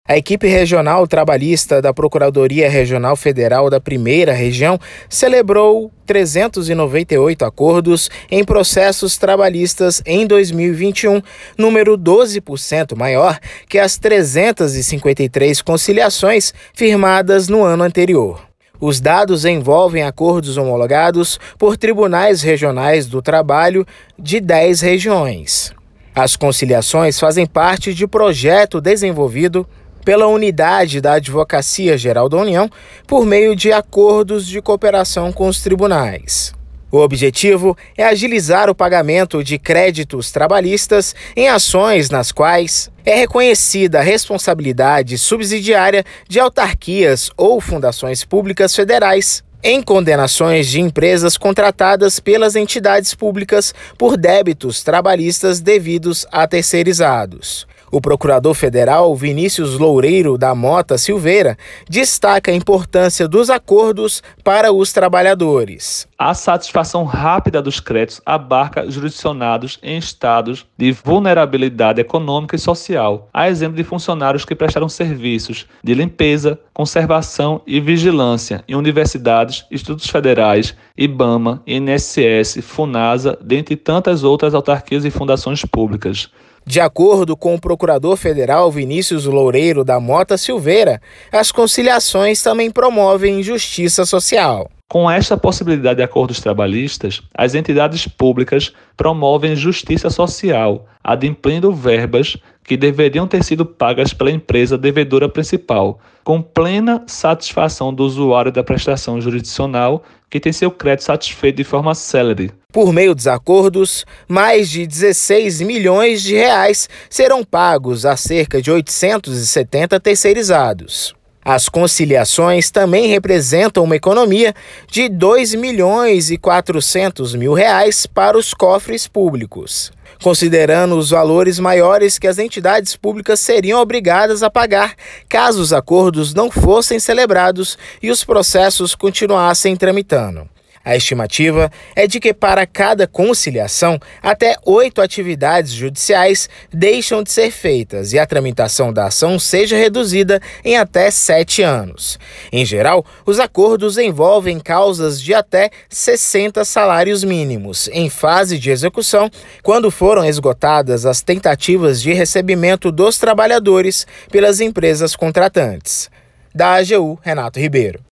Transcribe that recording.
A equipe regional trabalhista da Procuradoria Regional Federal da Primeira Região celebrou 398 acordos em processos trabalhistas em 2021, número 12% maior que as 353 conciliações firmadas no ano anterior. Os dados envolvem acordos homologados por tribunais regionais do trabalho de 10 regiões. As conciliações fazem parte de projeto desenvolvido pela Unidade da Advocacia Geral da União por meio de acordos de cooperação com os tribunais. O objetivo é agilizar o pagamento de créditos trabalhistas em ações nas quais é reconhecida a responsabilidade subsidiária de autarquias ou fundações públicas federais em condenações de empresas contratadas pelas entidades públicas por débitos trabalhistas devidos a terceirizados. O procurador federal Vinícius Loureiro da Mota Silveira destaca a importância dos acordos para os trabalhadores. A satisfação rápida dos créditos abarca jurisdicionados em estados de vulnerabilidade econômica e social, a exemplo de funcionários que prestaram serviços de limpeza, conservação e vigilância em universidades, institutos federais, IBAMA, INSS, FUNASA, dentre tantas outras autarquias e fundações públicas. De acordo com o procurador federal Vinícius Loureiro da Mota Silveira, as conciliações também promovem justiça social. Com esta possibilidade de acordos trabalhistas, as entidades públicas promovem justiça social, adimplindo verbas que deveriam ter sido pagas pela empresa devedora principal, com plena satisfação do usuário da prestação jurisdicional que tem seu crédito satisfeito de forma célere. Por meio dos acordos, mais de 16 milhões de reais serão pagos a cerca de 870 terceirizados. As conciliações também representam uma economia de R$ 2.400.000 para os cofres públicos, considerando os valores maiores que as entidades públicas seriam obrigadas a pagar caso os acordos não fossem celebrados e os processos continuassem tramitando. A estimativa é de que para cada conciliação, até 8 atividades judiciais deixam de ser feitas e a tramitação da ação seja reduzida em até 7 anos. Em geral, os acordos envolvem causas de até 60 salários mínimos em fase de execução, quando foram esgotadas as tentativas de recebimento dos trabalhadores pelas empresas contratantes. Da AGU, Renato Ribeiro.